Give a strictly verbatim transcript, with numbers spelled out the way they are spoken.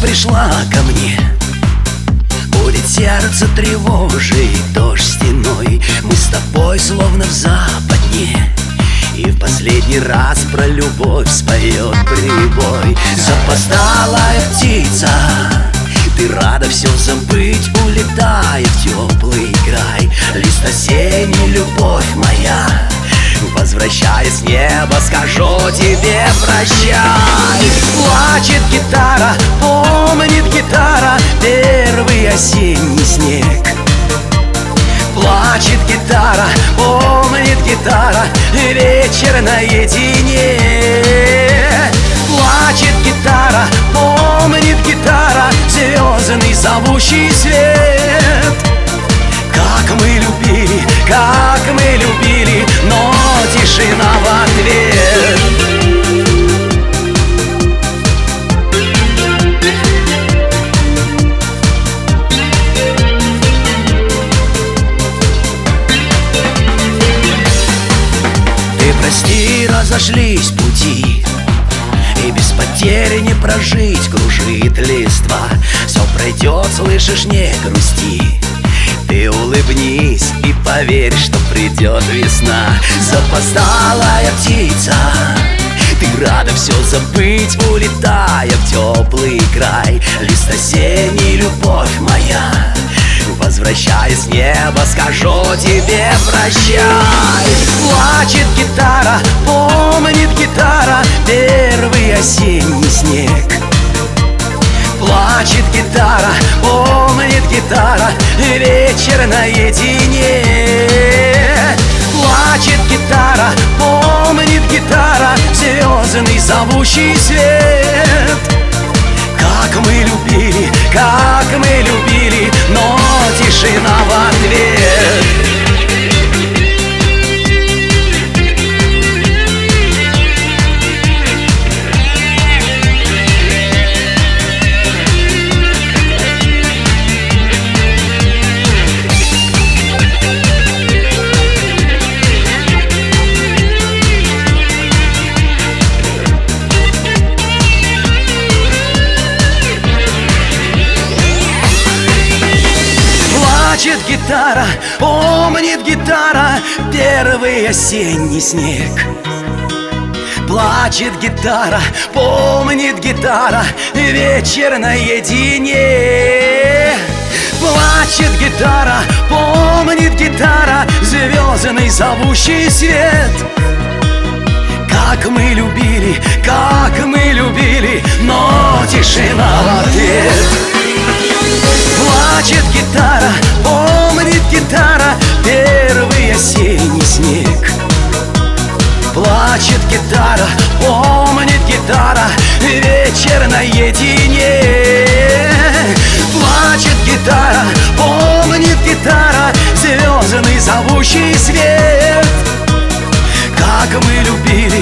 пришла ко мне. Будет сердце тревожить дождь стеной. Мы с тобой словно в западне, и в последний раз про любовь споет прибой. Запоздалая птица, ты рада все забыть, улетая в теплый край. Лист осенний, любовь моя, возвращаясь с неба, скажу тебе прощай. Плачет гитара, помнит гитара первый осенний снег. Плачет гитара, помнит гитара вечер наедине. Плачет гитара, помнит гитара звездный зовущий свет. Как мы любили, как мы любили, но тишина в ответ. Ты прости, разошлись пути, и без потери не прожить, кружит листва. Все пройдет, слышишь, не грусти. Ты улыбнись и поверь, что придет весна. Запоздалая птица, ты рада все забыть, улетая в теплый край. Лист осенний, любовь моя, возвращаясь с неба, скажу тебе прощай. Плачет гитара, помнит гитара первый осенний снег. Плачет гитара, помнит гитара вечер наедине. Плачет гитара, помнит гитара звездный зовущий свет. Как мы любили, как мы любили, но тишина в ответ. Плачет гитара, помнит гитара первый осенний снег. Плачет гитара, помнит гитара вечер наедине. Плачет гитара, помнит гитара звездный зовущий свет. Как мы любили, как мы любили, но тишина в ответ. Плачет гитара, помнит гитара первый осенний снег. Плачет гитара, помнит гитара вечер наедине. Плачет гитара, помнит гитара звездный зовущий свет. Как мы любили,